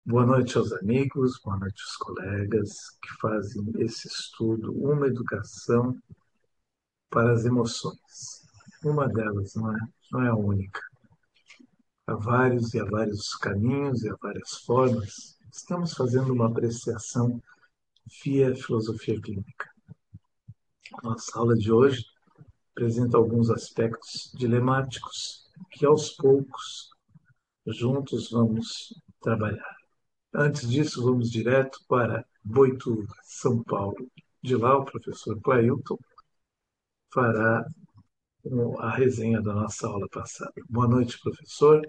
Boa noite aos amigos, boa noite aos colegas que fazem esse estudo, uma educação para as emoções. Uma delas não é a única. Há vários e há vários caminhos e há várias formas. Estamos fazendo uma apreciação via filosofia clínica. Nossa aula de hoje apresenta alguns aspectos dilemáticos que aos poucos juntos vamos trabalhar. Antes disso, vamos direto para Boituva, São Paulo. De lá, o professor Clailton fará a resenha da nossa aula passada. Boa noite, professor.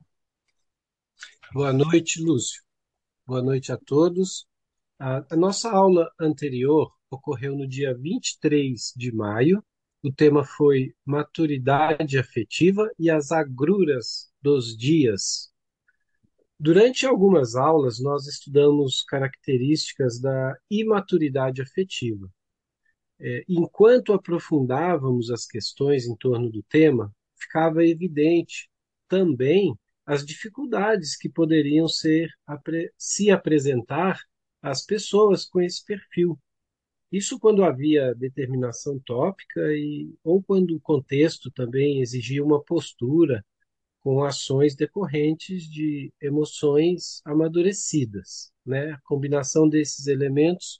Boa noite, Lúcio. Boa noite a todos. A nossa aula anterior ocorreu no dia 23 de maio. O tema foi maturidade afetiva e as agruras dos dias. Durante algumas aulas, nós estudamos características da imaturidade afetiva. Enquanto aprofundávamos as questões em torno do tema, ficava evidente também as dificuldades que poderiam se apresentar às pessoas com esse perfil. Isso quando havia determinação tópica ou quando o contexto também exigia uma postura com ações decorrentes de emoções amadurecidas, né? A combinação desses elementos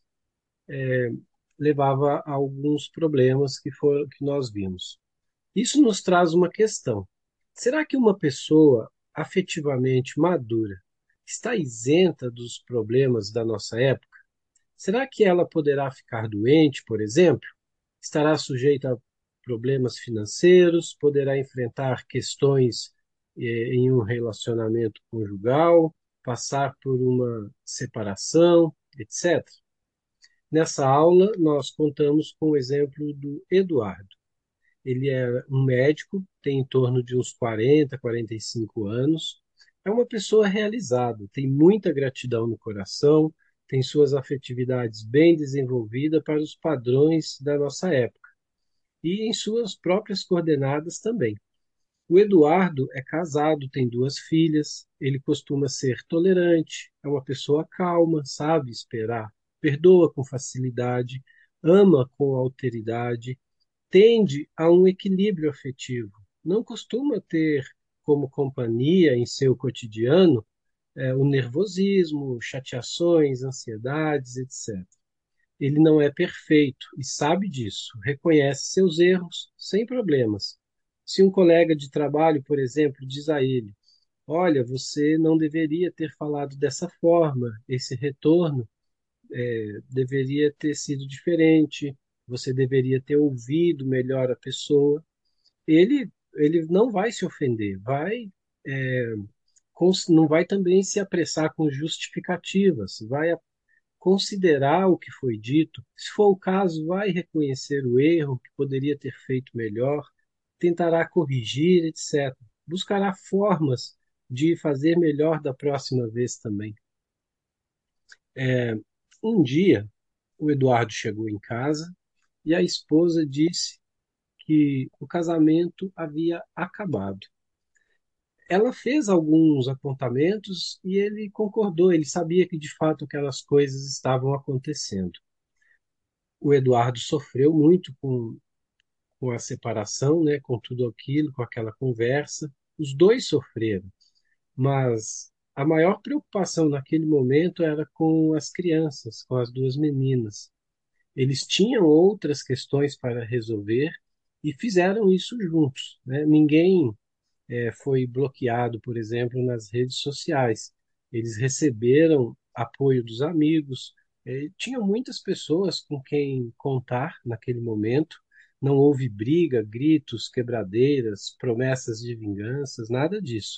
levava a alguns problemas que nós vimos. Isso nos traz uma questão. Será que uma pessoa afetivamente madura está isenta dos problemas da nossa época? Será que ela poderá ficar doente, por exemplo? Estará sujeita a problemas financeiros? Poderá enfrentar questões em um relacionamento conjugal? Passar por uma separação, etc. Nessa aula, nós contamos com o exemplo do Eduardo. Ele é um médico, tem em torno de uns 40, 45 anos. É uma pessoa realizada, tem muita gratidão no coração, tem suas afetividades bem desenvolvidas para os padrões da nossa época e em suas próprias coordenadas também. O Eduardo é casado, tem duas filhas, ele costuma ser tolerante, é uma pessoa calma, sabe esperar, perdoa com facilidade, ama com alteridade, tende a um equilíbrio afetivo. Não costuma ter como companhia em seu cotidiano o nervosismo, chateações, ansiedades, etc. Ele não é perfeito e sabe disso, reconhece seus erros sem problemas. Se um colega de trabalho, por exemplo, diz a ele: Olha, você não deveria ter falado dessa forma, esse retorno deveria ter sido diferente, você deveria ter ouvido melhor a pessoa. Ele não vai se ofender, não vai também se apressar com justificativas, vai considerar o que foi dito, se for o caso, vai reconhecer o erro que poderia ter feito melhor, tentará corrigir, etc. Buscará formas de fazer melhor da próxima vez também. É, um dia, o Eduardo chegou em casa e a esposa disse que o casamento havia acabado. Ela fez alguns apontamentos e ele concordou, ele sabia que de fato aquelas coisas estavam acontecendo. O Eduardo sofreu muito com a separação, né, com tudo aquilo, com aquela conversa. Os dois sofreram, mas a maior preocupação naquele momento era com as crianças, com as duas meninas. Eles tinham outras questões para resolver e fizeram isso juntos, né? Ninguém foi bloqueado, por exemplo, nas redes sociais. Eles receberam apoio dos amigos, tinham muitas pessoas com quem contar naquele momento. Não houve briga, gritos, quebradeiras, promessas de vinganças, nada disso.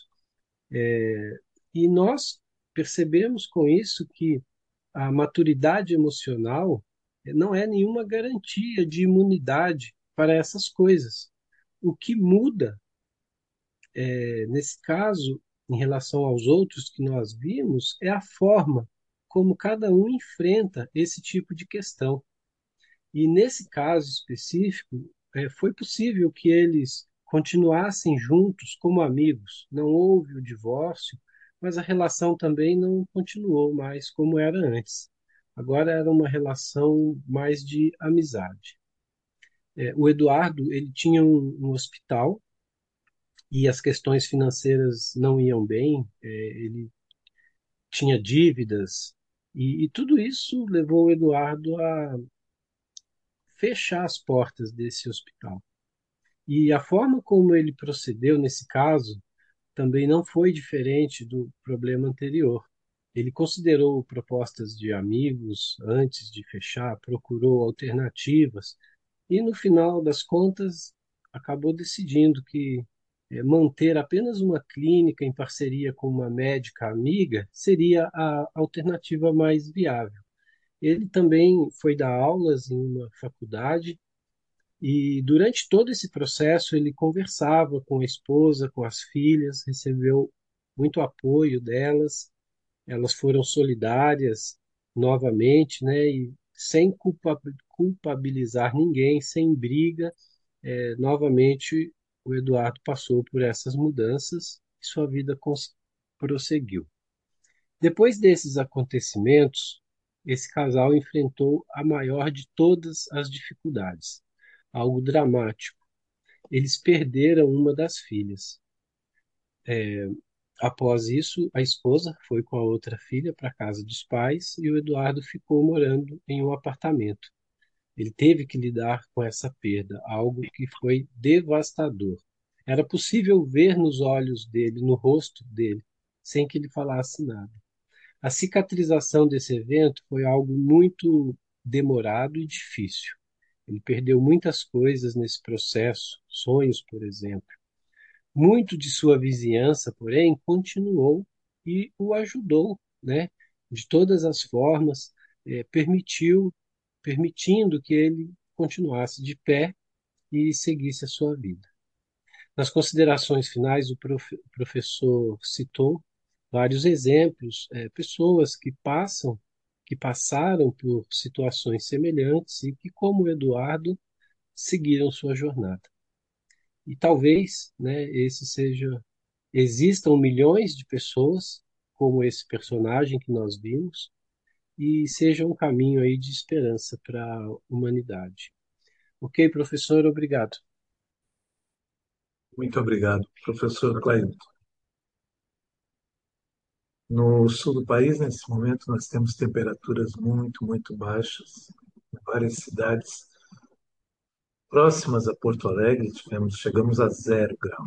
E nós percebemos com isso que a maturidade emocional não é nenhuma garantia de imunidade para essas coisas. O que muda nesse caso, em relação aos outros que nós vimos, é a forma como cada um enfrenta esse tipo de questão. E nesse caso específico, foi possível que eles continuassem juntos como amigos. Não houve o divórcio, mas a relação também não continuou mais como era antes. Agora era uma relação mais de amizade. O Eduardo, ele tinha um hospital e as questões financeiras não iam bem, ele tinha dívidas, e tudo isso levou o Eduardo a fechar as portas desse hospital. E a forma como ele procedeu nesse caso também não foi diferente do problema anterior. Ele considerou propostas de amigos antes de fechar, procurou alternativas e, no final das contas, acabou decidindo que manter apenas uma clínica em parceria com uma médica amiga seria a alternativa mais viável. Ele também foi dar aulas em uma faculdade e durante todo esse processo ele conversava com a esposa, com as filhas, recebeu muito apoio delas, elas foram solidárias novamente, né? E sem culpabilizar ninguém, sem briga, novamente o Eduardo passou por essas mudanças e sua vida prosseguiu. Depois desses acontecimentos, esse casal enfrentou a maior de todas as dificuldades, algo dramático. Eles perderam uma das filhas. Após isso, a esposa foi com a outra filha para a casa dos pais e o Eduardo ficou morando em um apartamento. Ele teve que lidar com essa perda, algo que foi devastador. Era possível ver nos olhos dele, no rosto dele, sem que ele falasse nada. A cicatrização desse evento foi algo muito demorado e difícil. Ele perdeu muitas coisas nesse processo, sonhos, por exemplo. Muito de sua vizinhança, porém, continuou e o ajudou, né? De todas as formas, permitindo que ele continuasse de pé e seguisse a sua vida. Nas considerações finais, o professor citou vários exemplos, pessoas que passaram por situações semelhantes e que, como o Eduardo, seguiram sua jornada. E talvez, né, existam milhões de pessoas como esse personagem que nós vimos e seja um caminho aí de esperança para a humanidade. Ok, professor, obrigado. Muito obrigado, professor Clailton. No sul do país, nesse momento, nós temos temperaturas muito baixas. Em várias cidades próximas a Porto Alegre, chegamos a 0 grau.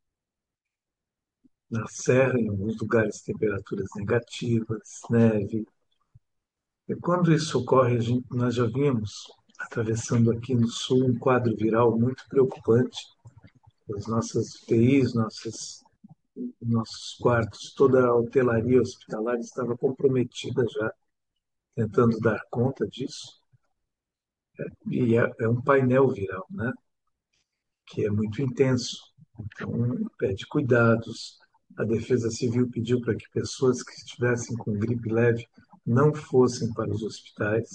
Na Serra, em alguns lugares, temperaturas negativas, neve. E quando isso ocorre, nós já vimos, atravessando aqui no sul, um quadro viral muito preocupante. As nossas UTIs, nossos quartos, toda a hotelaria hospitalar estava comprometida já, tentando dar conta disso. E é um painel viral, né? Que é muito intenso. Então, pede cuidados. A Defesa Civil pediu para que pessoas que estivessem com gripe leve não fossem para os hospitais,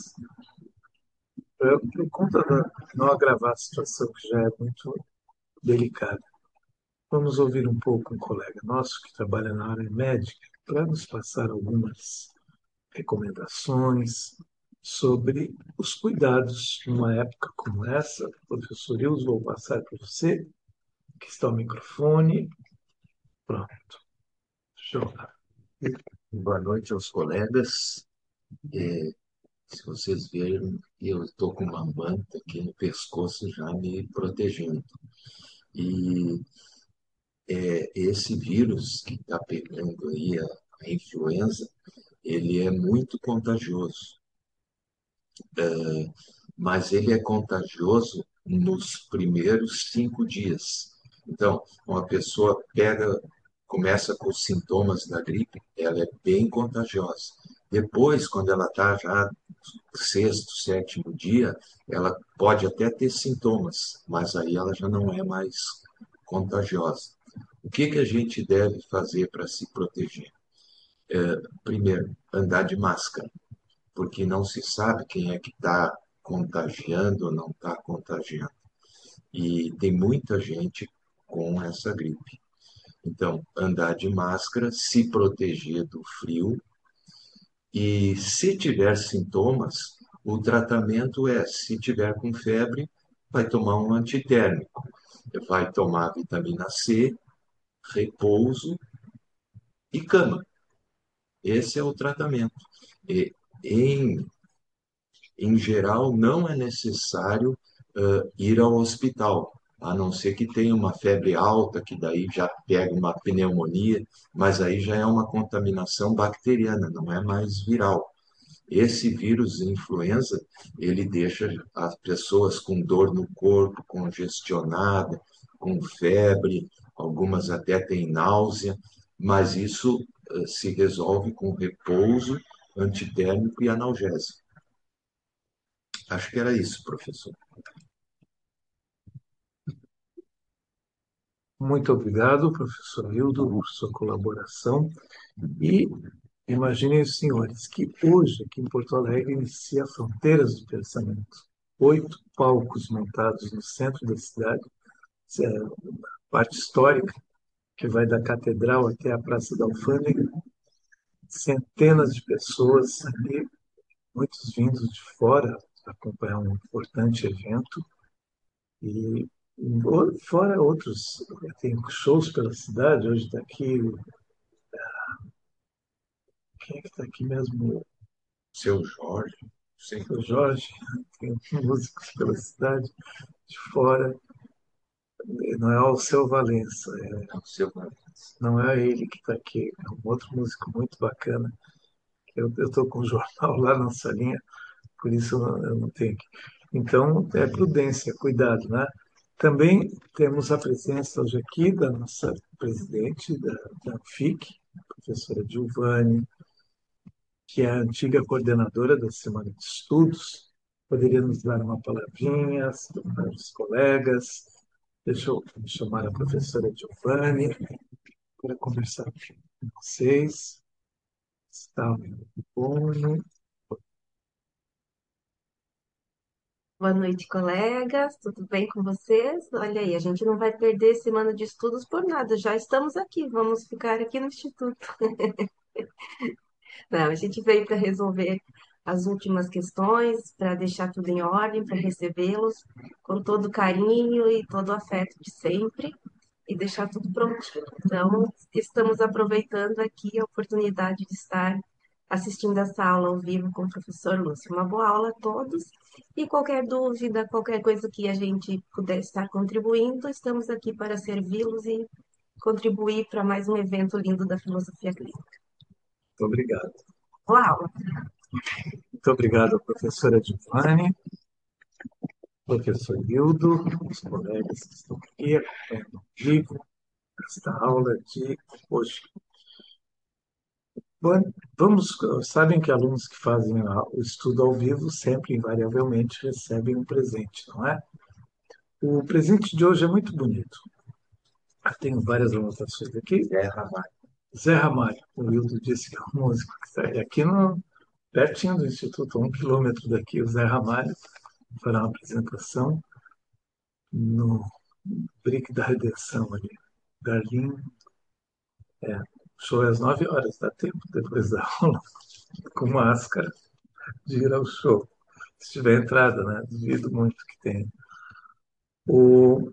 por conta de não agravar a situação que já é muito delicada. Vamos ouvir um pouco um colega nosso que trabalha na área médica para nos passar algumas recomendações sobre os cuidados numa época como essa. Professor Ilso, vou passar para você, que está o microfone. Pronto. Show. Boa noite aos colegas. Se vocês verem, eu estou com uma manta aqui no pescoço já me protegendo. E esse vírus que está pegando aí a influenza, ele é muito contagioso, mas ele é contagioso nos primeiros 5 dias. Então, uma pessoa começa com os sintomas da gripe, ela é bem contagiosa. Depois, quando ela está já no sexto, sétimo dia, ela pode até ter sintomas, mas aí ela já não é mais contagiosa. O que que a gente deve fazer para se proteger? Primeiro, andar de máscara, porque não se sabe quem é que está contagiando ou não está contagiando. E tem muita gente com essa gripe. Então, andar de máscara, se proteger do frio e, se tiver sintomas, o tratamento é, se tiver com febre, vai tomar um antitérmico, vai tomar vitamina C, repouso e cama. Esse é o tratamento. E, em, em geral, não é necessário ir ao hospital, a não ser que tenha uma febre alta, que daí já pega uma pneumonia, mas aí já é uma contaminação bacteriana, não é mais viral. Esse vírus influenza, ele deixa as pessoas com dor no corpo, congestionada, com febre, algumas até têm náusea, mas isso se resolve com repouso, antitérmico e analgésico. Acho que era isso, professor. Muito obrigado, professor Hildo, por sua colaboração. E imaginem os senhores que hoje, aqui em Porto Alegre, inicia Fronteiras do Pensamento. 8 palcos montados no centro da cidade, é, parte histórica, que vai da Catedral até a Praça da Alfândega, centenas de pessoas ali, muitos vindos de fora acompanhar um importante evento, e fora outros, tem shows pela cidade, hoje está aqui, quem é que está aqui mesmo? Seu Jorge, sim, O Jorge, tem músicos pela cidade de fora, não é o Seu Valença, é o seu. não é ele que está aqui, é um outro músico muito bacana. Eu estou com o jornal lá na salinha, por isso eu não tenho aqui. Então, é prudência, cuidado, né? Também temos a presença hoje aqui da nossa presidente da ANFIC, professora Giovanni, que é a antiga coordenadora da Semana de Estudos. Poderia nos dar uma palavrinha para os colegas. Deixa eu chamar a professora Giovanni para conversar com vocês. Está o microfone. Boa noite, colegas. Tudo bem com vocês? Olha aí, a gente não vai perder semana de estudos por nada. Já estamos aqui, vamos ficar aqui no Instituto. Não, a gente veio para resolver as últimas questões, para deixar tudo em ordem, para recebê-los com todo o carinho e todo o afeto de sempre e deixar tudo prontinho. Então, estamos aproveitando aqui a oportunidade de estar assistindo essa aula ao vivo com o professor Lúcio. Uma boa aula a todos. E qualquer dúvida, qualquer coisa que a gente puder estar contribuindo, estamos aqui para servi-los e contribuir para mais um evento lindo da filosofia clínica. Muito obrigado. Boa aula. Muito obrigado, professora Giovanni, professor Hildo, os colegas que estão aqui acompanhando ao vivo esta aula de hoje. Bom, sabem que alunos que fazem o estudo ao vivo sempre, invariavelmente, recebem um presente, não é? O presente de hoje é muito bonito. Tenho várias anotações aqui. É, Ramalho. Zé Ramalho, o Hildo disse que é um músico que está aqui pertinho do Instituto, a 1 quilômetro daqui, o Zé Ramalho fará uma apresentação no Brick da Redenção ali. Darlim, o show é às 9 horas, dá tempo depois da aula, com máscara, de ir ao show. Se tiver entrada, né? Duvido muito que tenha. O...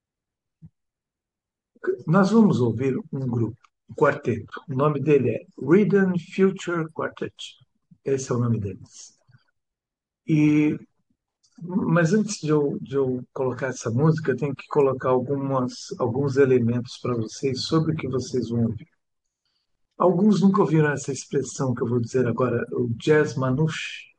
Nós vamos ouvir um grupo, um quarteto. O nome dele é Rhythm Future Quartet. Esse é o nome deles. Mas antes de eu colocar essa música, eu tenho que colocar alguns elementos para vocês sobre o que vocês vão ouvir. Alguns nunca ouviram essa expressão que eu vou dizer agora, o jazz manouche.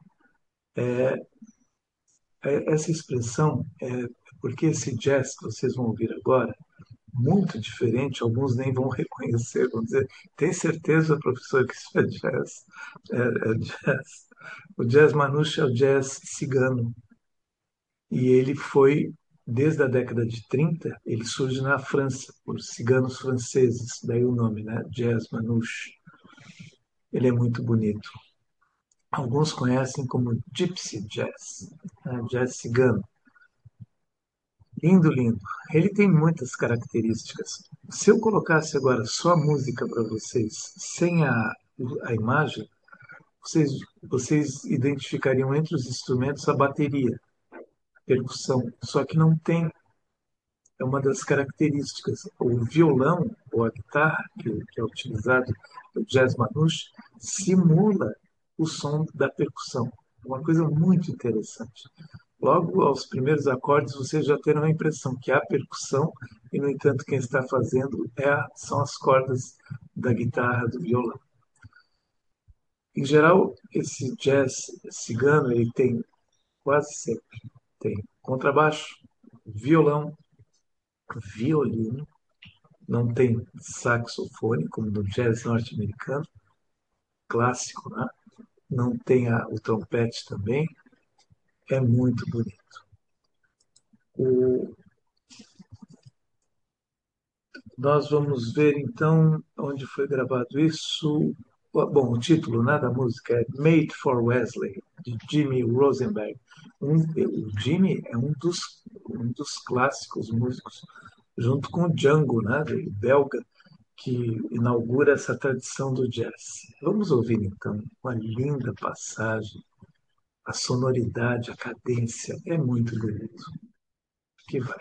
Essa expressão é porque esse jazz que vocês vão ouvir agora, muito diferente, alguns nem vão reconhecer, vão dizer, tem certeza, professor, que isso é jazz? É jazz. O jazz manouche é o jazz cigano. E ele foi, desde a década de 30, ele surge na França, por ciganos franceses, daí o nome, né? Jazz manouche. Ele é muito bonito. Alguns conhecem como Gypsy Jazz, né? Jazz cigano. Lindo, lindo. Ele tem muitas características. Se eu colocasse agora só a música para vocês, sem a imagem, vocês, vocês identificariam entre os instrumentos a bateria, a percussão, só que não tem, é uma das características. O violão ou a guitarra, que é utilizado no jazz manouche, simula o som da percussão. Uma coisa muito interessante. Logo aos primeiros acordes, vocês já terão a impressão que há percussão, e, no entanto, quem está fazendo são as cordas da guitarra, do violão. Em geral, esse jazz cigano ele tem quase sempre tem contrabaixo, violão, violino, não tem saxofone, como no jazz norte-americano, clássico, né? Não tem o trompete também, é muito bonito. O, Nós vamos ver então onde foi gravado isso. Bom, o título, né, da música é Made for Wesley, de Jimmy Rosenberg. O Jimmy é um dos clássicos músicos, junto com o Django, né, belga, que inaugura essa tradição do jazz. Vamos ouvir então uma linda passagem, a sonoridade, a cadência, é muito bonito. Que vai.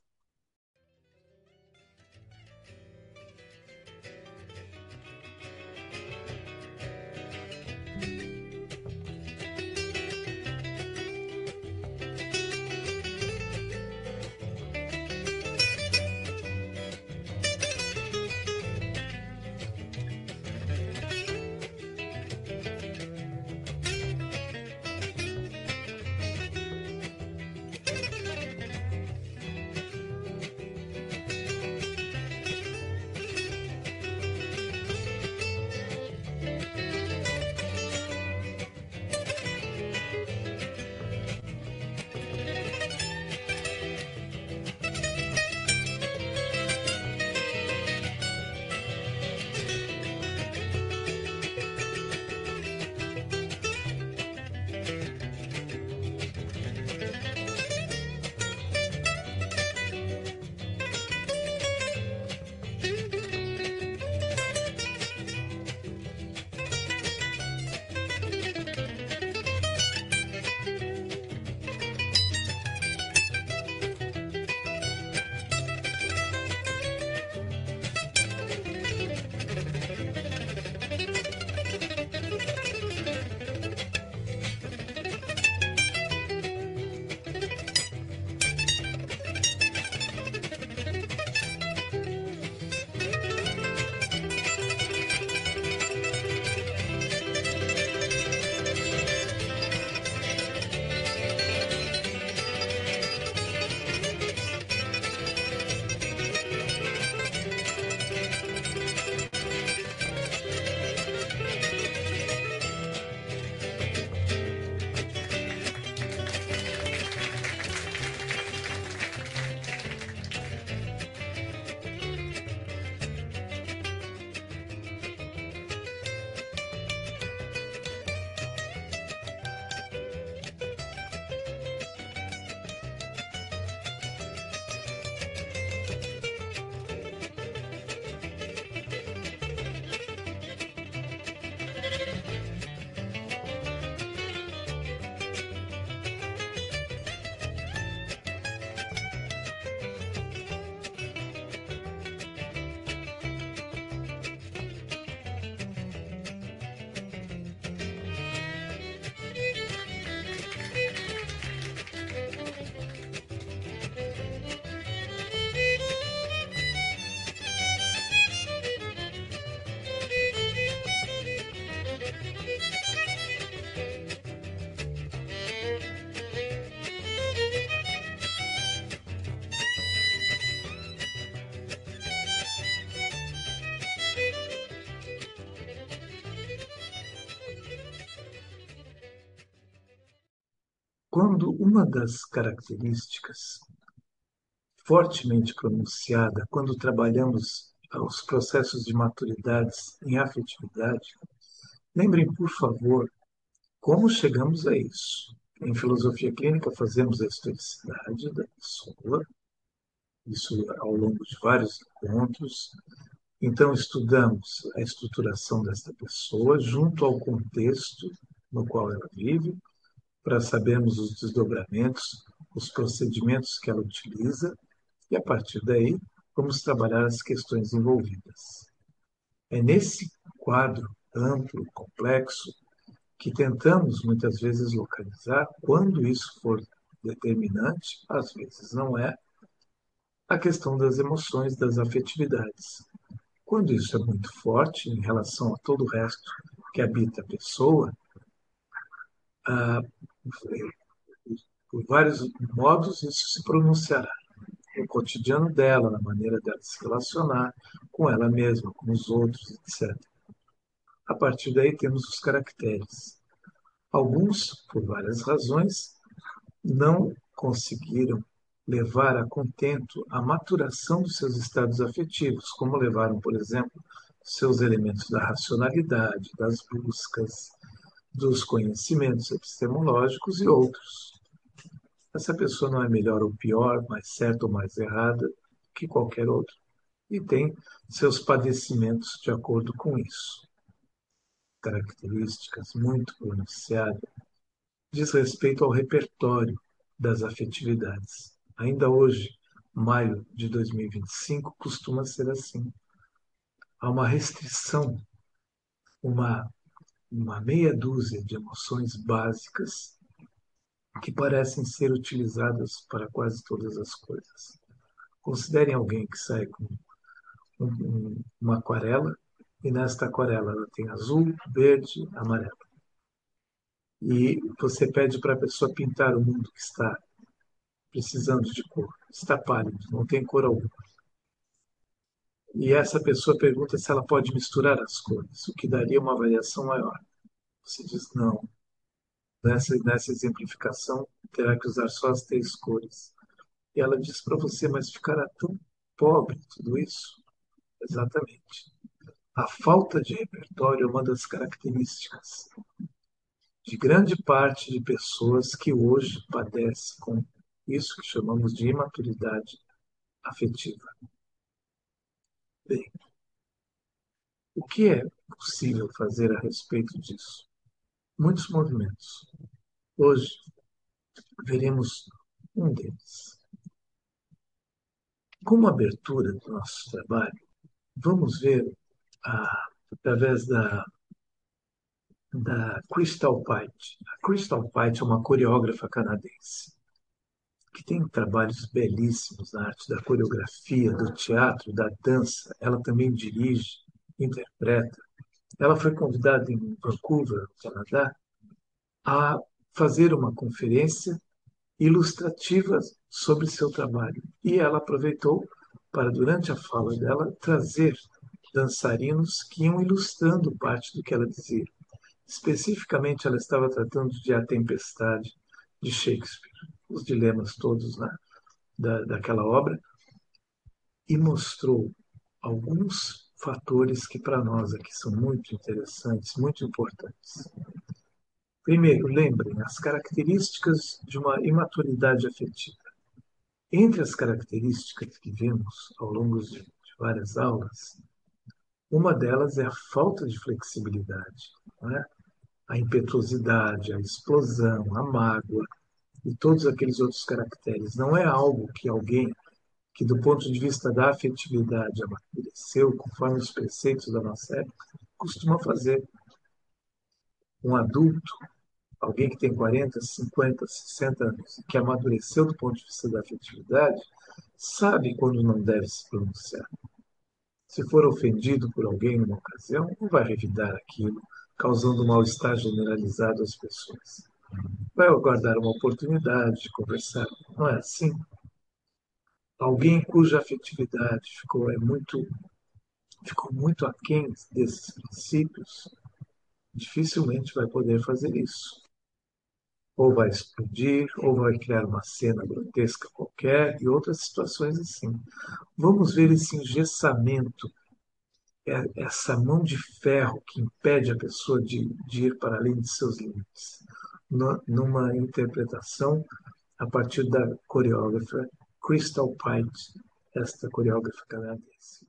Quando uma das características fortemente pronunciada, quando trabalhamos os processos de maturidade em afetividade, lembrem, por favor, como chegamos a isso. Em filosofia clínica, fazemos a historicidade da pessoa, isso ao longo de vários encontros. Então, estudamos a estruturação desta pessoa junto ao contexto no qual ela vive, para sabermos os desdobramentos, os procedimentos que ela utiliza, e a partir daí vamos trabalhar as questões envolvidas. É nesse quadro amplo, complexo, que tentamos muitas vezes localizar, quando isso for determinante, às vezes não é, a questão das emoções, das afetividades. Quando isso é muito forte em relação a todo o resto que habita a pessoa, ah, por vários modos isso se pronunciará no cotidiano dela, na maneira dela se relacionar com ela mesma, com os outros, etc. A partir daí temos os caracteres. Alguns, por várias razões, não conseguiram levar a contento a maturação dos seus estados afetivos, como levaram, por exemplo, seus elementos da racionalidade, das buscas, dos conhecimentos epistemológicos e outros. Essa pessoa não é melhor ou pior, mais certa ou mais errada que qualquer outro, e tem seus padecimentos de acordo com isso. Características muito pronunciadas diz respeito ao repertório das afetividades. Ainda hoje, maio de 2025, costuma ser assim. Há uma restrição, uma, uma meia dúzia de emoções básicas que parecem ser utilizadas para quase todas as coisas. Considerem alguém que sai com uma aquarela e nesta aquarela ela tem azul, verde, amarelo. E você pede para a pessoa pintar o mundo que está precisando de cor. Está pálido, não tem cor alguma. E essa pessoa pergunta se ela pode misturar as cores, o que daria uma variação maior. Você diz não. Nessa exemplificação, terá que usar só as 3 cores. E ela diz para você, mas ficará tão pobre tudo isso? Exatamente. A falta de repertório é uma das características de grande parte de pessoas que hoje padecem com isso que chamamos de imaturidade afetiva. Bem, o que é possível fazer a respeito disso? Muitos movimentos. Hoje veremos um deles. Como abertura do nosso trabalho, vamos ver, através da Crystal Pite. A Crystal Pite é uma coreógrafa canadense que tem trabalhos belíssimos na arte da coreografia, do teatro, da dança. Ela também dirige, interpreta. Ela foi convidada em Vancouver, no Canadá, a fazer uma conferência ilustrativa sobre seu trabalho. E ela aproveitou para, durante a fala dela, trazer dançarinos que iam ilustrando parte do que ela dizia. Especificamente, ela estava tratando de A Tempestade, de Shakespeare, os dilemas todos, né, daquela obra, e mostrou alguns fatores que para nós aqui são muito interessantes, muito importantes. Primeiro, lembrem as características de uma imaturidade afetiva. Entre as características que vimos ao longo de várias aulas, uma delas é a falta de flexibilidade, né? A impetuosidade, a explosão, a mágoa e todos aqueles outros caracteres. Não é algo que alguém que, do ponto de vista da afetividade, amadureceu conforme os preceitos da nossa época, costuma fazer. Um adulto, alguém que tem 40, 50, 60 anos, que amadureceu do ponto de vista da afetividade, sabe quando não deve se pronunciar. Se for ofendido por alguém numa ocasião, não vai revidar aquilo, causando um mal-estar generalizado às pessoas. Vai aguardar uma oportunidade de conversar. Não é assim? Alguém cuja afetividade ficou muito aquém desses princípios, dificilmente vai poder fazer isso. Ou vai explodir, ou vai criar uma cena grotesca qualquer e outras situações assim. Vamos ver esse engessamento, essa mão de ferro que impede a pessoa de ir para além de seus limites, numa interpretação a partir da coreógrafa Crystal Pite, esta coreógrafa canadense.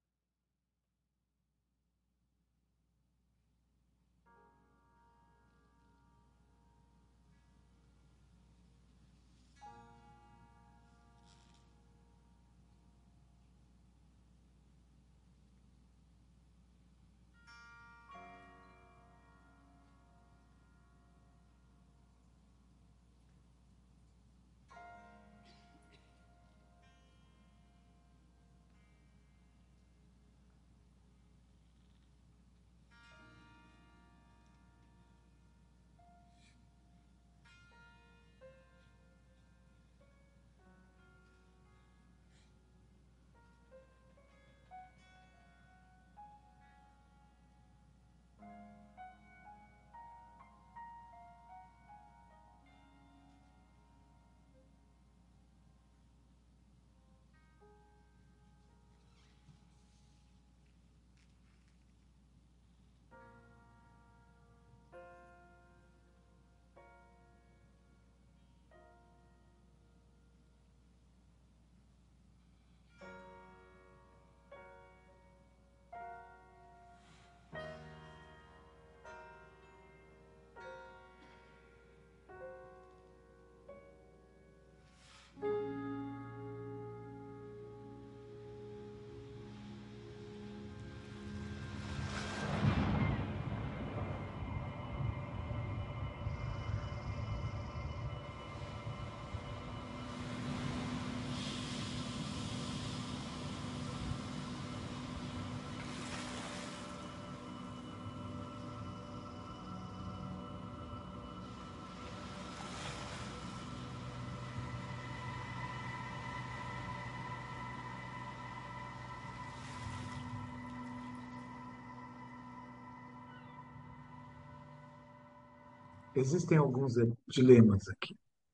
Existem alguns dilemas aqui.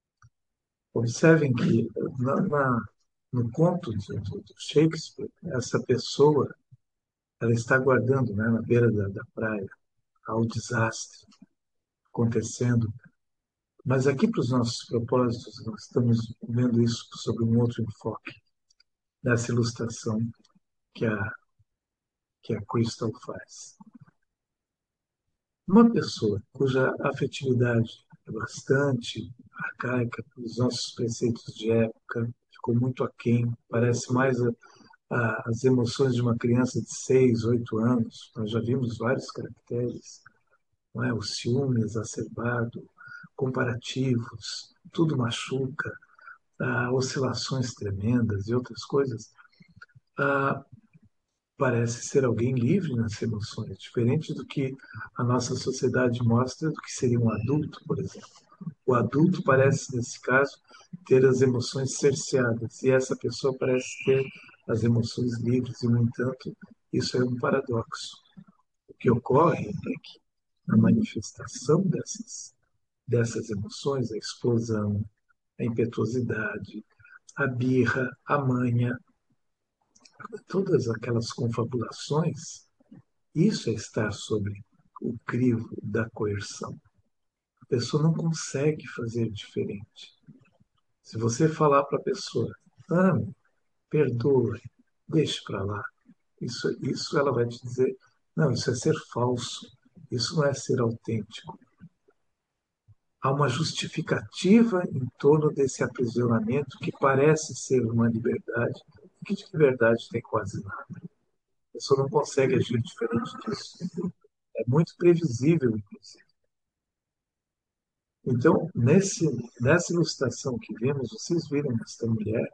Observem que no conto de Shakespeare, essa pessoa ela está aguardando, né, na beira da praia, ao desastre acontecendo. Mas aqui, para os nossos propósitos, nós estamos vendo isso sob um outro enfoque, nessa ilustração que que a Crystal faz. Uma pessoa cuja afetividade é bastante arcaica pelos nossos preceitos de época, ficou muito aquém, parece mais as emoções de uma criança de 6, 8 anos. Nós já vimos vários caracteres, não é? O ciúme exacerbado, comparativos, tudo machuca, oscilações tremendas e outras coisas. Ah, parece ser alguém livre nas emoções, diferente do que a nossa sociedade mostra do que seria um adulto, por exemplo. O adulto parece, nesse caso, ter as emoções cerceadas, e essa pessoa parece ter as emoções livres, e, no entanto, isso é um paradoxo. O que ocorre é que, na manifestação dessas emoções, a explosão, a impetuosidade, a birra, a manha, todas aquelas confabulações, isso é estar sobre o crivo da coerção. A pessoa não consegue fazer diferente. Se você falar para a pessoa, ame, perdoe, deixe para lá, isso ela vai te dizer, não, isso é ser falso, isso não é ser autêntico. Há uma justificativa em torno desse aprisionamento que parece ser uma liberdade, que de liberdade tem quase nada. A pessoa não consegue agir diferente disso. É muito previsível, inclusive. Então, nessa ilustração que vemos, vocês viram esta mulher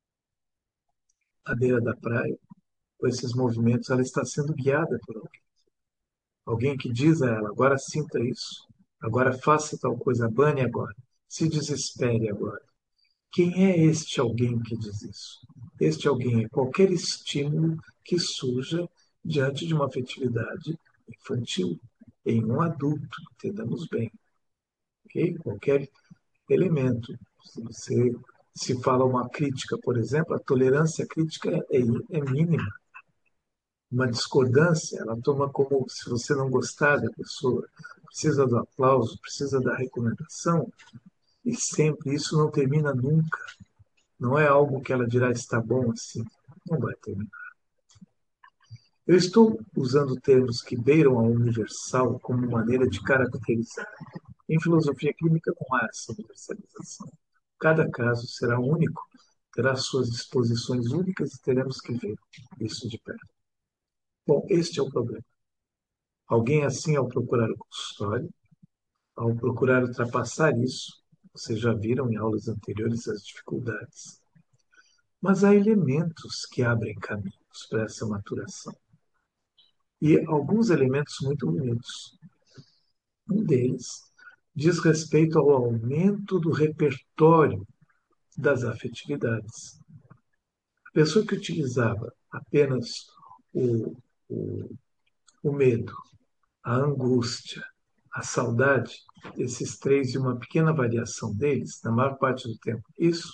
à beira da praia, com esses movimentos, ela está sendo guiada por alguém. Alguém que diz a ela, agora sinta isso, agora faça tal coisa, bane agora, se desespere agora. Quem é este alguém que diz isso? Este alguém é qualquer estímulo que surja diante de uma afetividade infantil, em um adulto, entendamos bem. Okay? Qualquer elemento. Se você se fala uma crítica, por exemplo, a tolerância crítica é mínima. Uma discordância, ela toma como se você não gostar da pessoa, precisa do aplauso, precisa da recomendação, e sempre isso não termina nunca. Não é algo que ela dirá está bom assim. Não vai terminar. Eu estou usando termos que beiram a universal como maneira de caracterizar. Em filosofia clínica não há essa universalização. Cada caso será único, terá suas disposições únicas e teremos que ver isso de perto. Bom, este é o problema. Alguém assim, ao procurar o consultório, ao procurar ultrapassar isso, vocês já viram em aulas anteriores as dificuldades. Mas há elementos que abrem caminhos para essa maturação. E alguns elementos muito bonitos. Um deles diz respeito ao aumento do repertório das afetividades. A pessoa que utilizava apenas o, o, o medo, a angústia, a saudade, esses três e uma pequena variação deles, na maior parte do tempo, isso,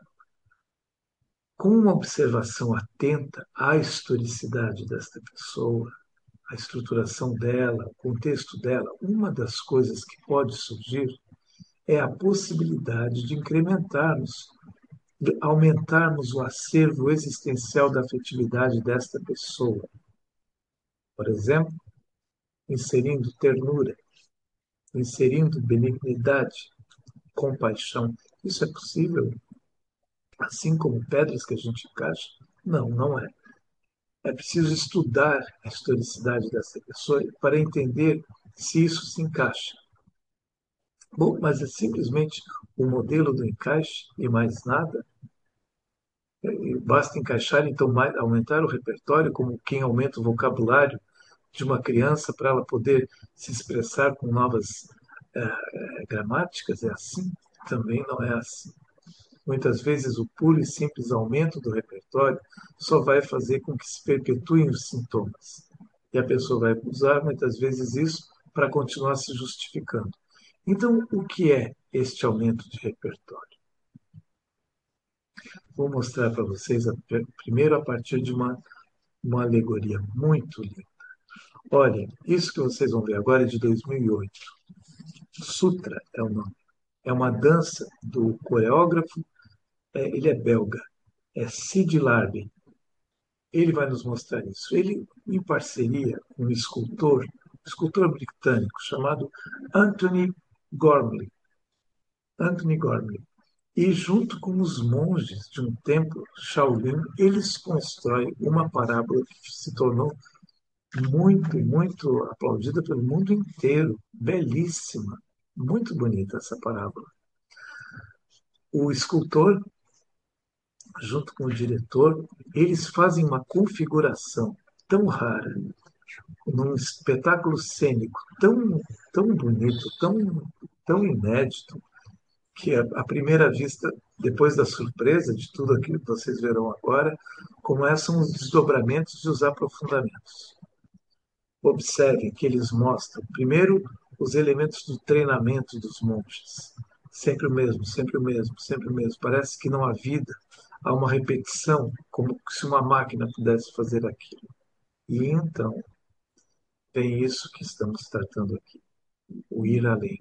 com uma observação atenta à historicidade desta pessoa, a estruturação dela, o contexto dela, uma das coisas que pode surgir é a possibilidade de incrementarmos, de aumentarmos o acervo existencial da afetividade desta pessoa. Por exemplo, inserindo ternura, inserindo benignidade, compaixão. Isso é possível? Assim como pedras que a gente encaixa? Não, não é. É preciso estudar a historicidade dessa pessoa para entender se isso se encaixa. Bom, mas é simplesmente o modelo do encaixe e mais nada? Basta encaixar, então, aumentar o repertório, como quem aumenta o vocabulário de uma criança para ela poder se expressar com novas gramáticas? É assim? Também não é assim. Muitas vezes o puro e simples aumento do repertório só vai fazer com que se perpetuem os sintomas. E a pessoa vai usar muitas vezes isso para continuar se justificando. Então, o que é este aumento de repertório? Vou mostrar para vocês primeiro a partir de uma alegoria muito linda. Olhem, isso que vocês vão ver agora é de 2008. Sutra é o nome. É uma dança do coreógrafo, ele é belga, é Sid Larbi. Ele vai nos mostrar isso. Ele, em parceria com um escultor britânico chamado Anthony Gormley. Anthony Gormley. E junto com os monges de um templo Shaolin, eles constroem uma parábola que se tornou muito, muito aplaudida pelo mundo inteiro. Belíssima. Muito bonita essa parábola. O escultor, junto com o diretor, eles fazem uma configuração tão rara, num espetáculo cênico tão bonito, tão inédito, que à primeira vista, depois da surpresa de tudo aquilo que vocês verão agora, começam os desdobramentos e os aprofundamentos. Observem que eles mostram, primeiro, os elementos do treinamento dos monges. Sempre o mesmo, sempre o mesmo, sempre o mesmo. Parece que não há vida, há uma repetição, como se uma máquina pudesse fazer aquilo. E então, vem isso que estamos tratando aqui, o ir além.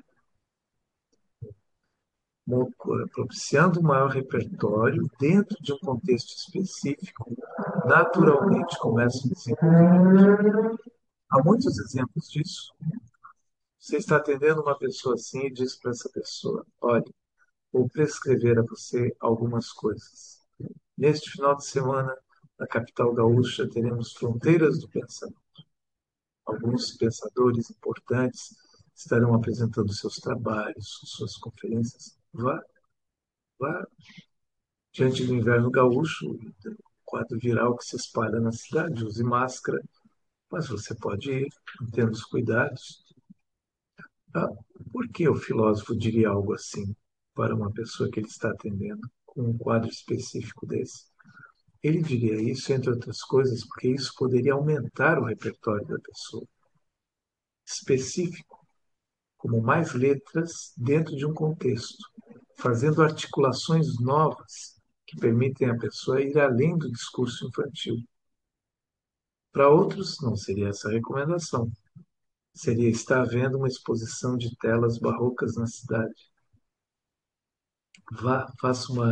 Propiciando um maior repertório dentro de um contexto específico, naturalmente começa o desenvolvimento. Há muitos exemplos disso. Você está atendendo uma pessoa assim e diz para essa pessoa: olha, vou prescrever a você algumas coisas. Neste final de semana, na capital gaúcha, teremos Fronteiras do Pensamento. Alguns pensadores importantes estarão apresentando seus trabalhos, suas conferências. Vá, vá. Diante do inverno gaúcho, o quadro viral que se espalha na cidade, use máscara, mas você pode ir, tendo os cuidados. Ah, por que o filósofo diria algo assim para uma pessoa que ele está atendendo, com um quadro específico desse? Ele diria isso, entre outras coisas, porque isso poderia aumentar o repertório da pessoa. Específico, como mais letras dentro de um contexto, fazendo articulações novas que permitem à pessoa ir além do discurso infantil. Para outros, não seria essa a recomendação. Seria estar vendo uma exposição de telas barrocas na cidade. Vá, faça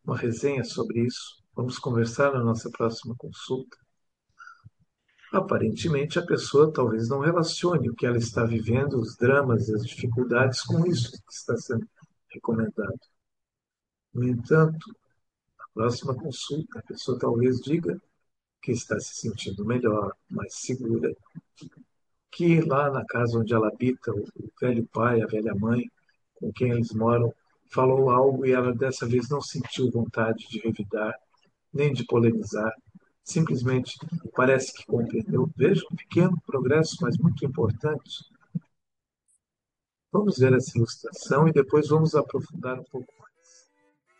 uma resenha sobre isso. Vamos conversar na nossa próxima consulta. Aparentemente, a pessoa talvez não relacione o que ela está vivendo, os dramas e as dificuldades, com isso que está sendo recomendado. No entanto, na próxima consulta, a pessoa talvez diga que está se sentindo melhor, mais segura, que lá na casa onde ela habita, o velho pai, a velha mãe, com quem eles moram, falou algo e ela dessa vez não sentiu vontade de revidar, nem de polemizar. Simplesmente parece que compreendeu. Veja um pequeno progresso, mas muito importante. Vamos ver essa ilustração e depois vamos aprofundar um pouco mais.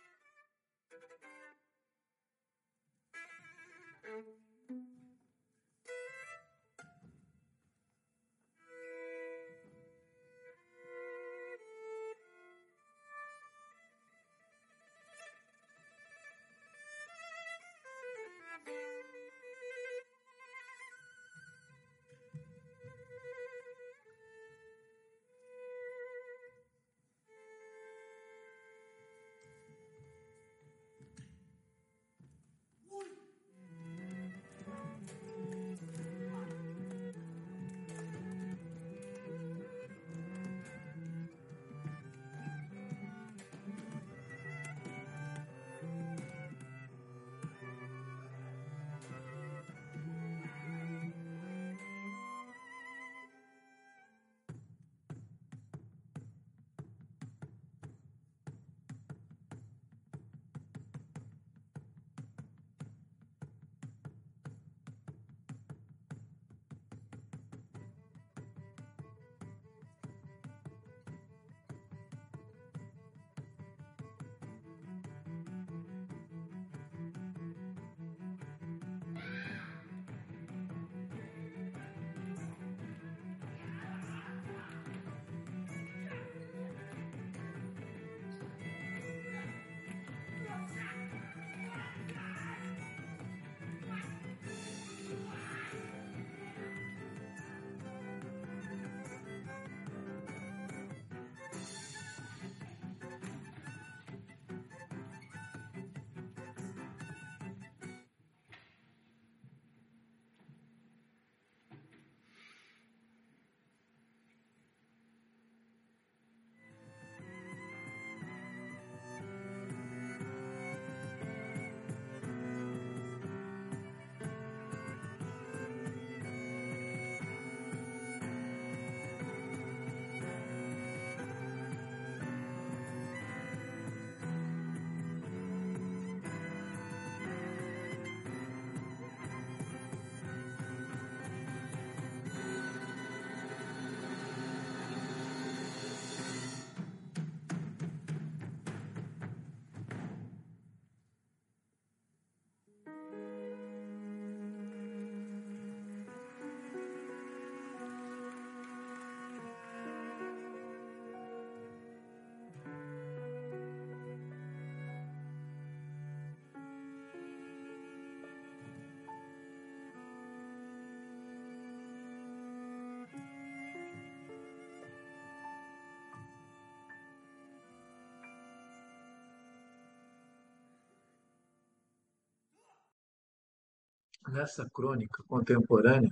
Nessa crônica contemporânea,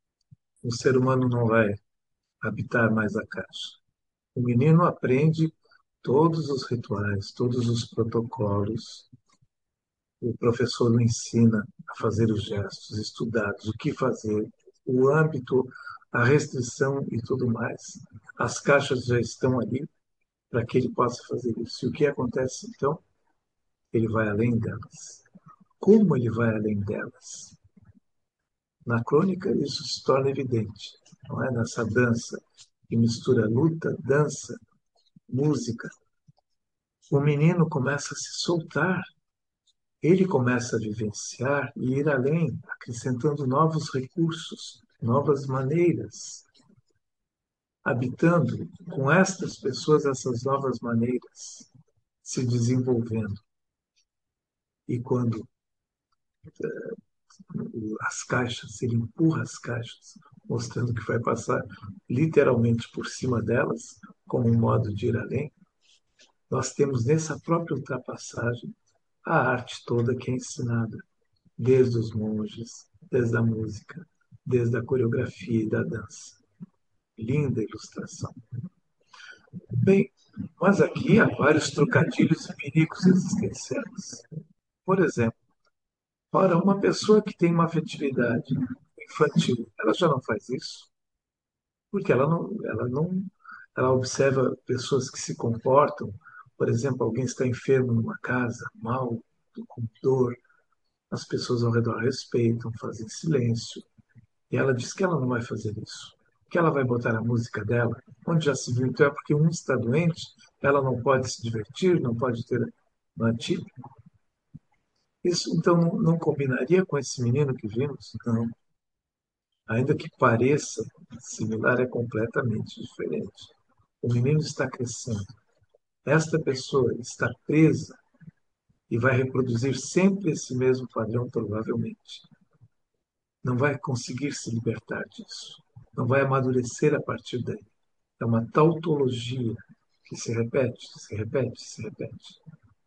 o ser humano não vai habitar mais a caixa. O menino aprende todos os rituais, todos os protocolos. O professor o ensina a fazer os gestos estudados, o que fazer, o âmbito, a restrição e tudo mais. As caixas já estão ali para que ele possa fazer isso. E o que acontece então? Ele vai além delas. Como ele vai além delas? Na crônica, isso se torna evidente, não é? Nessa dança que mistura luta, dança, música. O menino começa a se soltar, ele começa a vivenciar e ir além, acrescentando novos recursos, novas maneiras, habitando com estas pessoas essas novas maneiras, se desenvolvendo. E quando as caixas, ele empurra as caixas, mostrando que vai passar literalmente por cima delas, como um modo de ir além, nós temos nessa própria ultrapassagem a arte toda que é ensinada, desde os monges, desde a música, desde a coreografia e da dança. Linda ilustração. Bem, mas aqui há vários trocadilhos e perigos existenciais. Por exemplo, para uma pessoa que tem uma afetividade infantil, ela já não faz isso? Porque ela observa pessoas que se comportam, por exemplo, alguém está enfermo numa casa, mal, com dor, as pessoas ao redor respeitam, fazem silêncio, e ela diz que ela não vai fazer isso, que ela vai botar a música dela, onde já se viu, então é porque um está doente, ela não pode se divertir, não pode ter uma típica. Isso então não combinaria com esse menino que vimos? Não. Ainda que pareça similar, é completamente diferente. O menino está crescendo. Esta pessoa está presa e vai reproduzir sempre esse mesmo padrão, provavelmente. Não vai conseguir se libertar disso. Não vai amadurecer a partir daí. É uma tautologia que se repete, se repete, se repete.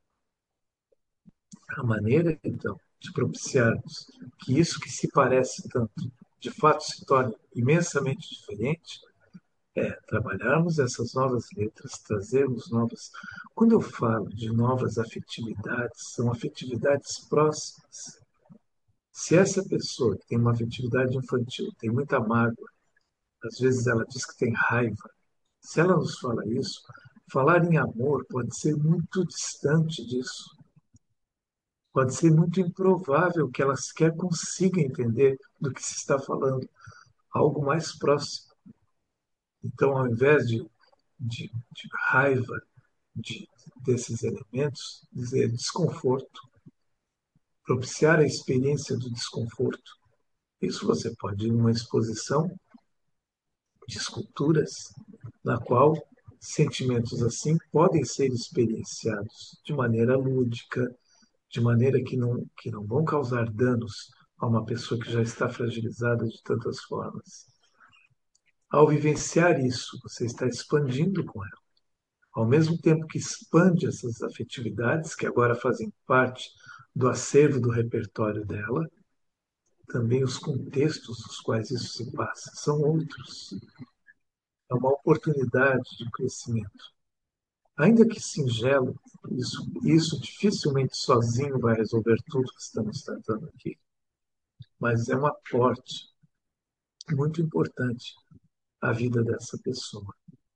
A maneira, então, de propiciarmos que isso que se parece tanto, de fato se torne imensamente diferente, é trabalharmos essas novas letras, trazermos novas. Quando eu falo de novas afetividades, são afetividades próximas. Se essa pessoa que tem uma afetividade infantil tem muita mágoa, às vezes ela diz que tem raiva, se ela nos fala isso, falar em amor pode ser muito distante disso. Pode ser muito improvável que ela sequer consiga entender do que se está falando. Algo mais próximo. Então, ao invés de raiva de, desses elementos, dizer desconforto, propiciar a experiência do desconforto. Isso você pode ir numa exposição de esculturas, na qual sentimentos assim podem ser experienciados de maneira lúdica, de maneira que não vão causar danos a uma pessoa que já está fragilizada de tantas formas. Ao vivenciar isso, você está expandindo com ela. Ao mesmo tempo que expande essas afetividades, que agora fazem parte do acervo do repertório dela, também os contextos nos quais isso se passa são outros. É uma oportunidade de crescimento. Ainda que singelo, isso dificilmente sozinho vai resolver tudo que estamos tratando aqui, mas é um aporte muito importante à vida dessa pessoa.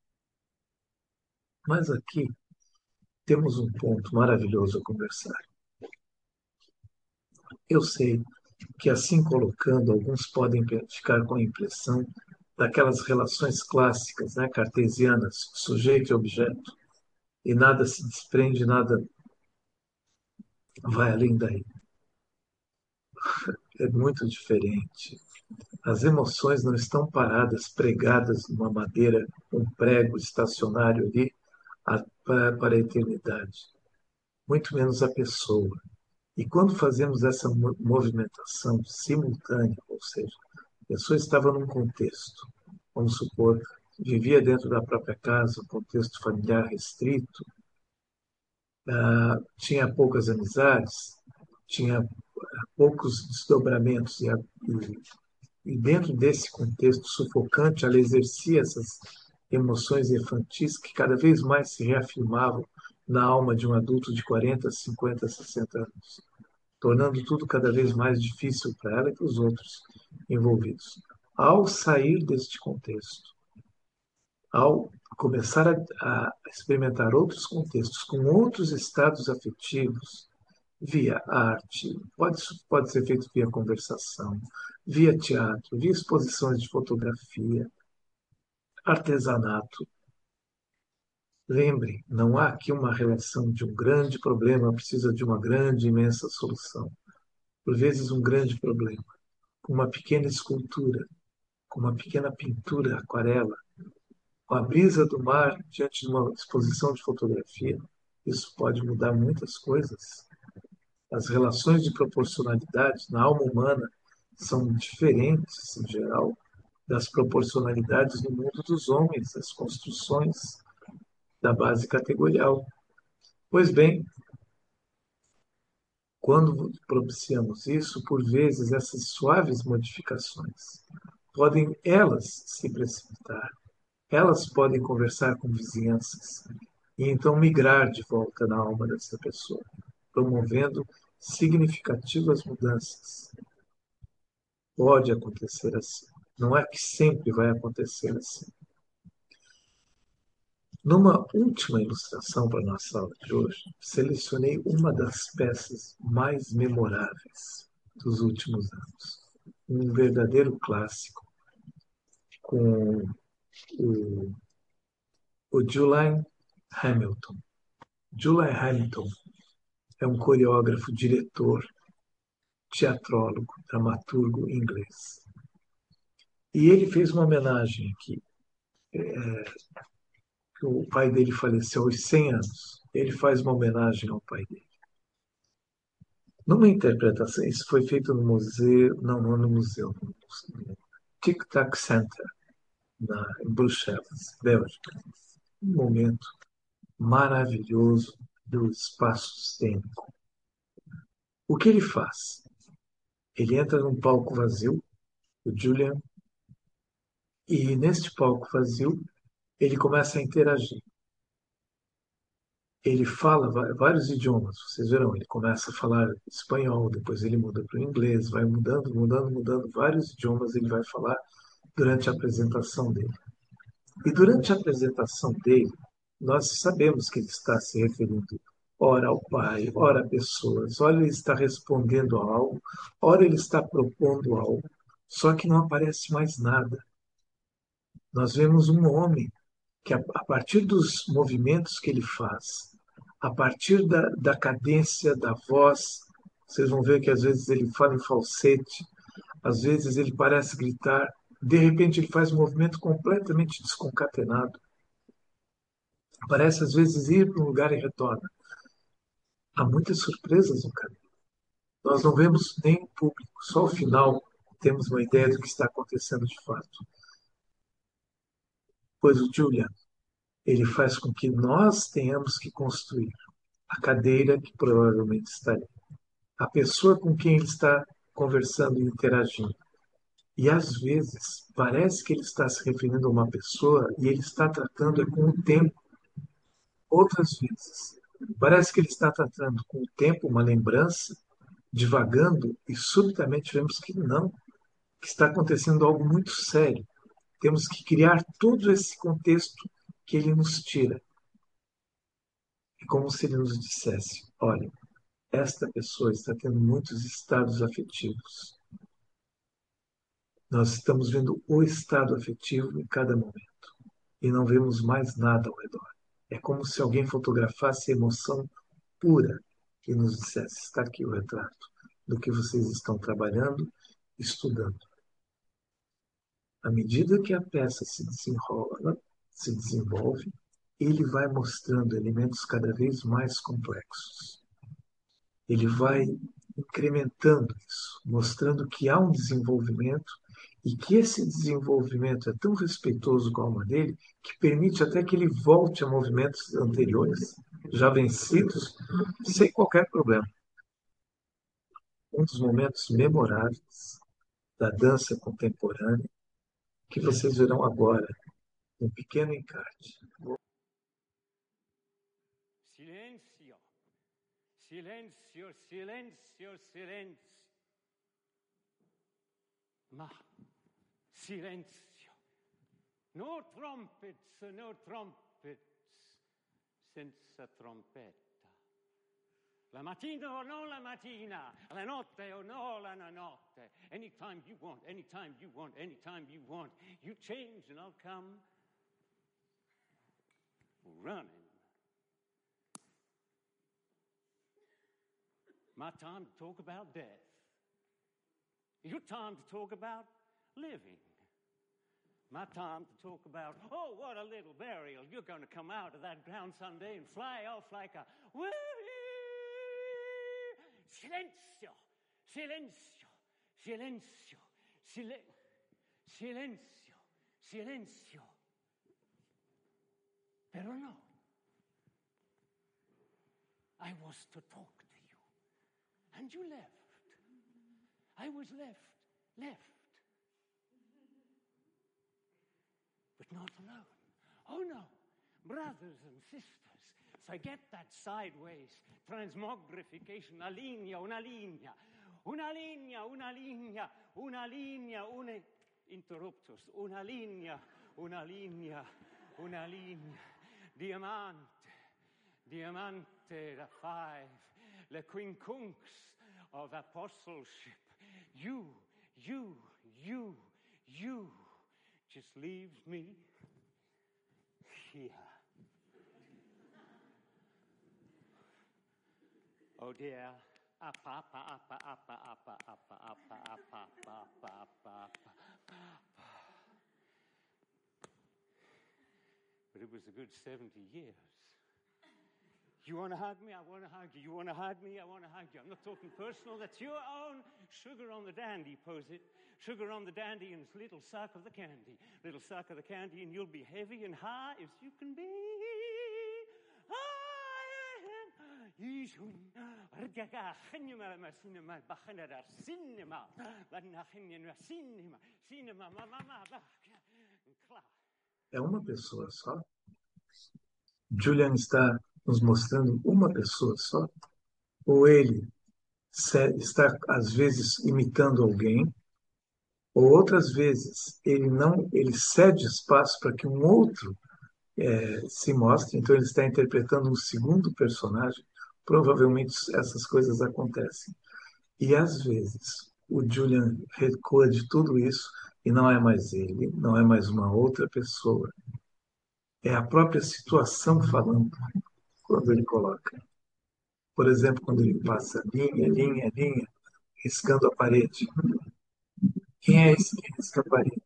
Mas aqui temos um ponto maravilhoso a conversar. Eu sei que, assim colocando, alguns podem ficar com a impressão daquelas relações clássicas, né, cartesianas, sujeito e objeto, e nada se desprende, nada vai além daí. É muito diferente. As emoções não estão paradas, pregadas numa madeira, um prego estacionário ali para a eternidade. Muito menos a pessoa. E quando fazemos essa movimentação simultânea, ou seja, a pessoa estava num contexto, vamos supor, vivia dentro da própria casa, um contexto familiar restrito, tinha poucas amizades, tinha poucos desdobramentos, e dentro desse contexto sufocante, ela exercia essas emoções infantis que cada vez mais se reafirmavam na alma de um adulto de 40, 50, 60 anos, tornando tudo cada vez mais difícil para ela e para os outros envolvidos. Ao sair deste contexto, ao começar a experimentar outros contextos, com outros estados afetivos, via arte, pode ser feito via conversação, via teatro, via exposições de fotografia, artesanato. Lembre, não há aqui uma relação de um grande problema precisa de uma grande, imensa solução. Por vezes, um grande problema, com uma pequena escultura, com uma pequena pintura, aquarela, com a brisa do mar diante de uma exposição de fotografia, isso pode mudar muitas coisas. As relações de proporcionalidade na alma humana são diferentes, em geral, das proporcionalidades no mundo dos homens, as construções da base categorial. Pois bem, Quando propiciamos isso, por vezes essas suaves modificações podem elas se precipitar, elas podem conversar com vizinhanças e então migrar de volta na alma dessa pessoa, promovendo significativas mudanças. Pode acontecer assim. Não é que sempre vai acontecer assim. Numa última ilustração para a nossa aula de hoje, selecionei uma das peças mais memoráveis dos últimos anos. Um verdadeiro clássico com o Julian Hamilton. Julian Hamilton é um coreógrafo, diretor, teatrólogo, dramaturgo inglês. E ele fez uma homenagem aqui, que o pai dele faleceu aos 100 anos. Ele faz uma homenagem ao pai dele. Numa interpretação, isso foi feito no museu, não no museu, no Tic Tac Center, em Bruxelas, Bélgica. Um momento maravilhoso do espaço cênico. O que ele faz? Ele entra num palco vazio, o Julian, e neste palco vazio ele começa a interagir. Ele fala vários idiomas, vocês verão, ele começa a falar espanhol, depois ele muda para o inglês, vai mudando, vários idiomas ele vai falar durante a apresentação dele. E durante a apresentação dele, nós sabemos que ele está se referindo ora ao pai, ora a pessoas, ora ele está respondendo a algo, ora ele está propondo algo, só que não aparece mais nada. Nós vemos um homem que, a partir dos movimentos que ele faz, a partir da cadência da voz, vocês vão ver que às vezes ele fala em falsete, às vezes ele parece gritar, de repente ele faz um movimento completamente desconcatenado. Parece às vezes ir para um lugar e retorna. Há muitas surpresas no caminho. Nós não vemos nem o público, só ao final temos uma ideia do que está acontecendo de fato. Pois o Julian, ele faz com que nós tenhamos que construir a cadeira que provavelmente está ali, a pessoa com quem ele está conversando e interagindo. E às vezes parece que ele está se referindo a uma pessoa e ele está tratando com o tempo. Outras vezes parece que ele está tratando com o tempo uma lembrança, divagando e subitamente vemos que não, que está acontecendo algo muito sério. Temos que criar todo esse contexto que ele nos tira. É como se ele nos dissesse: olha, esta pessoa está tendo muitos estados afetivos. Nós estamos vendo o estado afetivo em cada momento e não vemos mais nada ao redor. É como se alguém fotografasse a emoção pura e nos dissesse: está aqui o retrato do que vocês estão trabalhando, estudando. À medida que a peça se desenrola, se desenvolve, ele vai mostrando elementos cada vez mais complexos. Ele vai incrementando isso, mostrando que há um desenvolvimento e que esse desenvolvimento é tão respeitoso com a alma dele que permite até que ele volte a movimentos anteriores, já vencidos, sem qualquer problema. Um dos momentos memoráveis da dança contemporânea que vocês verão agora, um pequeno encarte. Silenzio, silenzio, silenzio, silenzio. Ma silenzio. No trumpets, senza trompetta. La mattina o non la mattina, la notte o no la notte. Anytime you want, anytime you want, anytime you want. You change and I'll come running. My time to talk about death. Your time to talk about living. My time to talk about, oh, what a little burial. You're going to come out of that ground someday and fly off like a, woo! Silenzio, silenzio, silenzio, silenzio, silenzio. Pero no. I was to talk to you. And you left. I was left. But not alone. Oh no, brothers and sisters, forget that sideways transmogrification. Una linea, interruptus, una linea, diamante, the five, the quincunx of apostleship. You just leaves me here. Oh dear. Up. But it was a good 70 years. You want to hug me? I want to hug you. You want to hug me? I want to hug you. I'm not talking personal. That's your own sugar on the dandy, pose it. Sugar on the dandy and it's little suck of the candy. Little suck of the candy and you'll be heavy and high as you can be. É uma pessoa só? Julian está nos mostrando uma pessoa só? Ou ele está, às vezes, imitando alguém, ou outras vezes ele cede espaço para que um outro se mostre, então ele está interpretando um segundo personagem. Provavelmente essas coisas acontecem. E às vezes o Julian recua de tudo isso e não é mais ele, não é mais uma outra pessoa. É a própria situação falando quando ele coloca. Por exemplo, quando ele passa linha, riscando a parede. Quem é esse que risca a parede?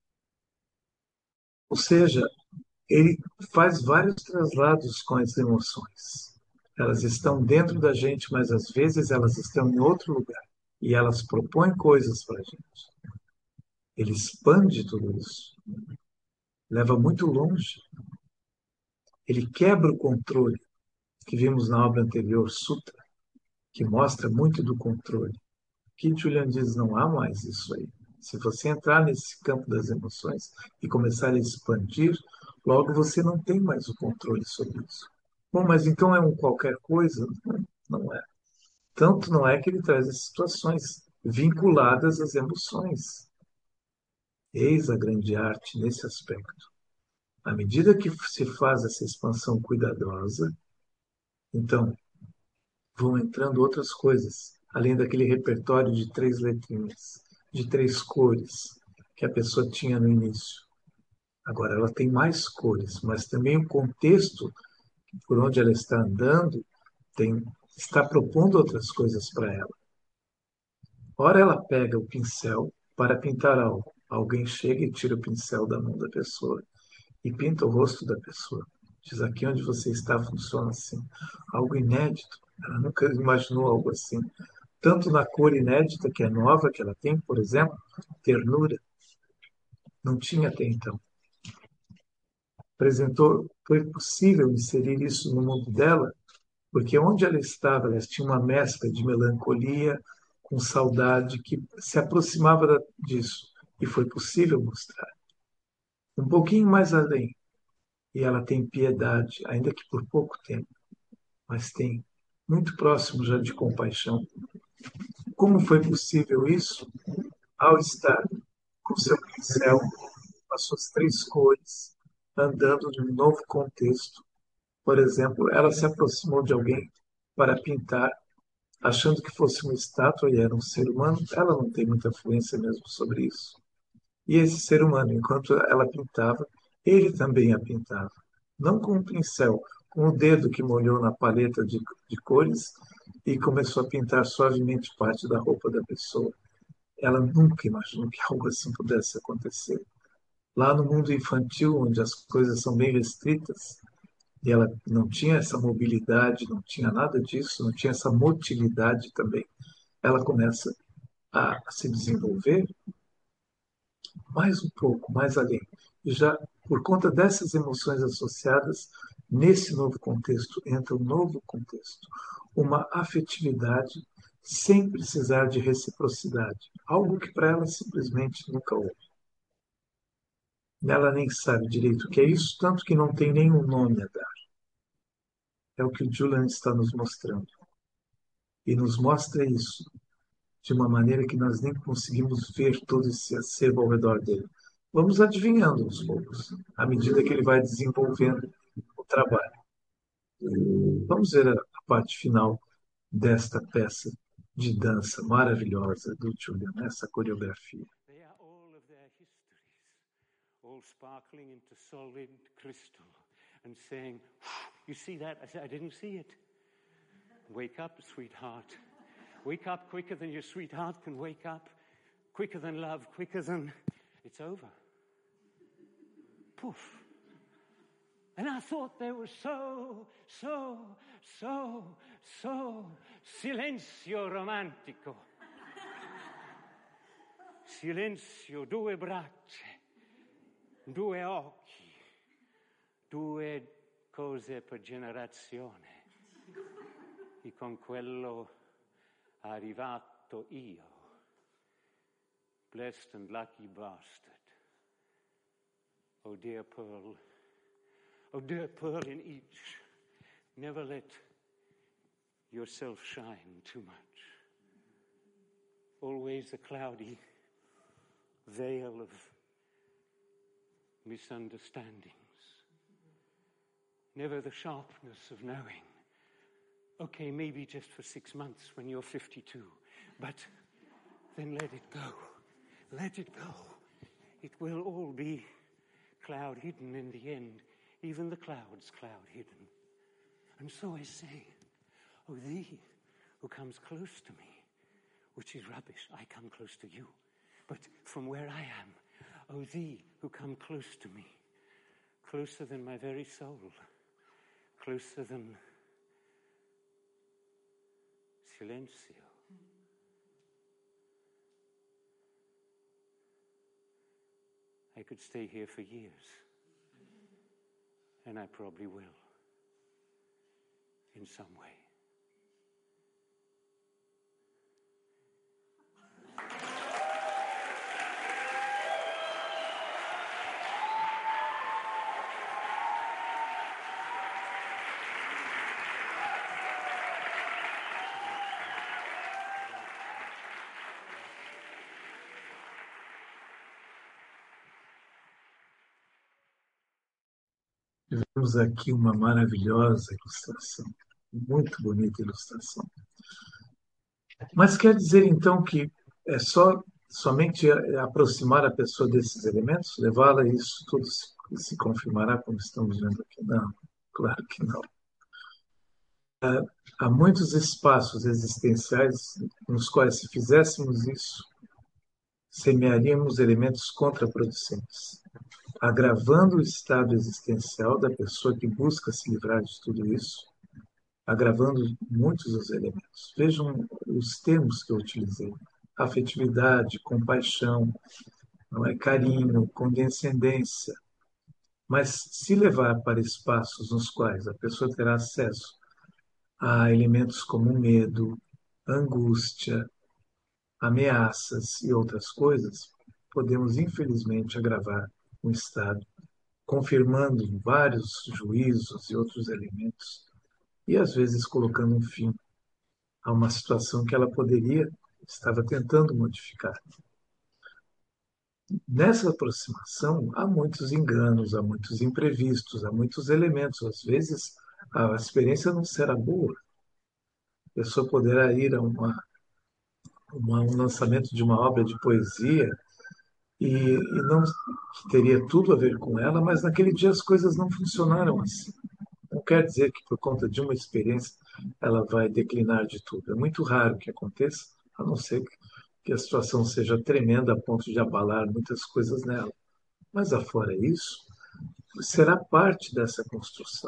Ou seja, ele faz vários traslados com as emoções. Elas estão dentro da gente, mas às vezes elas estão em outro lugar. E elas propõem coisas para a gente. Ele expande tudo isso. Leva muito longe. Ele quebra o controle, que vimos na obra anterior, Sutra, que mostra muito do controle. Que Julian diz, não há mais isso aí. Se você entrar nesse campo das emoções e começar a expandir, logo você não tem mais o controle sobre isso. Bom, mas então é um qualquer coisa? Não é. Tanto não é que ele traz as situações vinculadas às emoções. Eis a grande arte nesse aspecto. À medida que se faz essa expansão cuidadosa, então vão entrando outras coisas, além daquele repertório de 3 letrinhas, de 3 cores que a pessoa tinha no início. Agora ela tem mais cores, mas também o contexto por onde ela está andando está propondo outras coisas para ela. Ora ela pega o pincel para pintar algo. Alguém chega e tira o pincel da mão da pessoa e pinta o rosto da pessoa. Diz, aqui onde você está funciona assim. Algo inédito. Ela nunca imaginou algo assim. Tanto na cor inédita, que é nova, que ela tem, por exemplo, ternura. Não tinha até então. Foi possível inserir isso no mundo dela, porque onde ela estava, ela tinha uma mescla de melancolia com saudade que se aproximava disso. E foi possível mostrar. Um pouquinho mais além. E ela tem piedade, ainda que por pouco tempo, mas tem muito próximo já de compaixão. Como foi possível isso? Ao estar com seu pincel, com as suas 3 cores, andando num novo contexto. Por exemplo, ela se aproximou de alguém para pintar, achando que fosse uma estátua e era um ser humano. Ela não tem muita fluência mesmo sobre isso. E esse ser humano, enquanto ela pintava, ele também a pintava. Não com um pincel, com o dedo que molhou na paleta de cores e começou a pintar suavemente parte da roupa da pessoa. Ela nunca imaginou que algo assim pudesse acontecer. Lá no mundo infantil, onde as coisas são bem restritas, e ela não tinha essa mobilidade, não tinha nada disso, não tinha essa motilidade também, ela começa a se desenvolver mais um pouco, mais além. E já por conta dessas emoções associadas, nesse novo contexto, entra um novo contexto, uma afetividade sem precisar de reciprocidade, algo que para ela simplesmente nunca houve. Ela nem sabe direito o que é isso, tanto que não tem nenhum nome a dar. É o que o Julian está nos mostrando. E nos mostra isso de uma maneira que nós nem conseguimos ver todo esse acervo ao redor dele. Vamos adivinhando aos poucos, à medida que ele vai desenvolvendo o trabalho. Vamos ver a parte final desta peça de dança maravilhosa do Julian, essa coreografia. They are all of their histories, all sparkling into solid crystal and saying, you see that? I said, I didn't see it. Wake up, sweetheart. Wake up quicker than your sweetheart can wake up. Quicker than love, quicker than... It's over. Poof. And I thought they were so silenzio romantico. Silenzio, due braccia, due occhi, due cose per generazione. E con quello arrivato io, blessed and lucky bastard. Oh dear pearl in each, never let yourself shine too much. Always a cloudy veil of misunderstandings. Never the sharpness of knowing. Okay, maybe just for 6 months when you're 52, but then let it go. Let it go. It will all be cloud hidden in the end, even the clouds cloud hidden. And so I say, oh, thee who comes close to me, which is rubbish, I come close to you. But from where I am, oh, thee who come close to me, closer than my very soul, closer than silenzio. I could stay here for years, and I probably will, in some way. Vemos aqui uma maravilhosa ilustração, muito bonita ilustração. Mas quer dizer então que é somente aproximar a pessoa desses elementos, levá-la a isso tudo se confirmará como estamos vendo aqui? Não, claro que não. Há muitos espaços existenciais nos quais, se fizéssemos isso, semearíamos elementos contraproducentes, agravando o estado existencial da pessoa que busca se livrar de tudo isso, agravando muitos dos elementos. Vejam os termos que eu utilizei: afetividade, compaixão, não é, carinho, condescendência. Mas se levar para espaços nos quais a pessoa terá acesso a elementos como medo, angústia, ameaças e outras coisas, podemos infelizmente agravar um estado, confirmando vários juízos e outros elementos, e às vezes colocando um fim a uma situação que ela estava tentando modificar. Nessa aproximação, há muitos enganos, há muitos imprevistos, há muitos elementos. Às vezes, a experiência não será boa. A pessoa poderá ir a um lançamento de uma obra de poesia e não que teria tudo a ver com ela, mas naquele dia as coisas não funcionaram assim. Não quer dizer que por conta de uma experiência ela vai declinar de tudo. É muito raro que aconteça, a não ser que a situação seja tremenda a ponto de abalar muitas coisas nela. Mas afora isso, será parte dessa construção.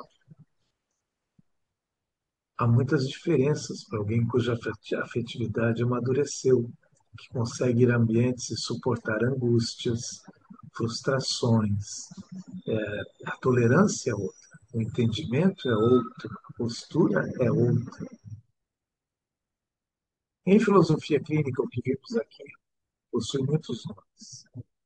Há muitas diferenças para alguém cuja afetividade amadureceu, que consegue ir a ambientes e suportar angústias, frustrações. A tolerância é outra, o entendimento é outro, a postura é outra. Em filosofia clínica, o que vimos aqui possui muitos nomes.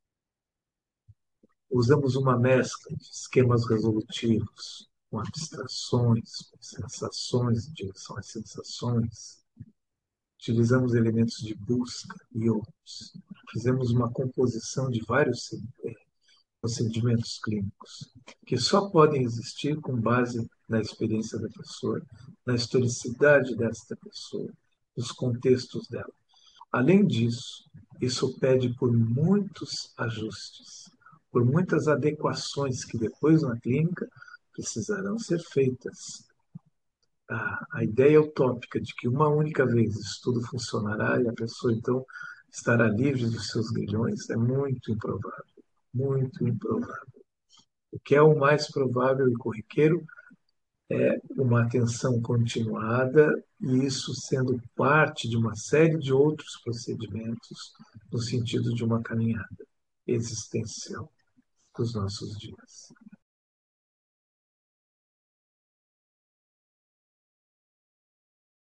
Usamos uma mescla de esquemas resolutivos, com abstrações, com sensações em direção às sensações. Utilizamos elementos de busca e outros. Fizemos uma composição de vários procedimentos clínicos, que só podem existir com base na experiência da pessoa, na historicidade desta pessoa, nos contextos dela. Além disso, isso pede por muitos ajustes, por muitas adequações que depois na clínica precisarão ser feitas. A ideia utópica de que uma única vez isso tudo funcionará e a pessoa então estará livre dos seus grilhões é muito improvável, muito improvável. O que é o mais provável e corriqueiro é uma atenção continuada e isso sendo parte de uma série de outros procedimentos no sentido de uma caminhada existencial dos nossos dias.